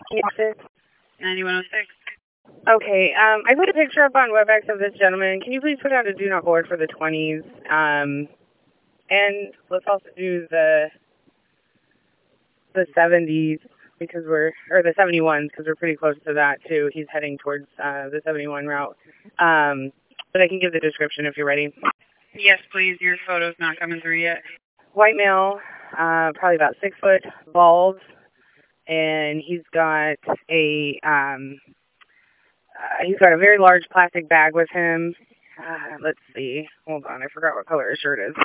9106. Okay, I put a picture up on WebEx of this gentleman. Can you please put out a do not board for the 20s? And let's also do the 70s because or the 71s because we're pretty close to that too. He's heading towards the 71 route. But I can give the description if you're ready. Yes, please. Your photo's not coming through yet. White male, probably about 6 foot, bald, and he's got a very large plastic bag with him. Let's see. Hold on, I forgot what color his shirt is.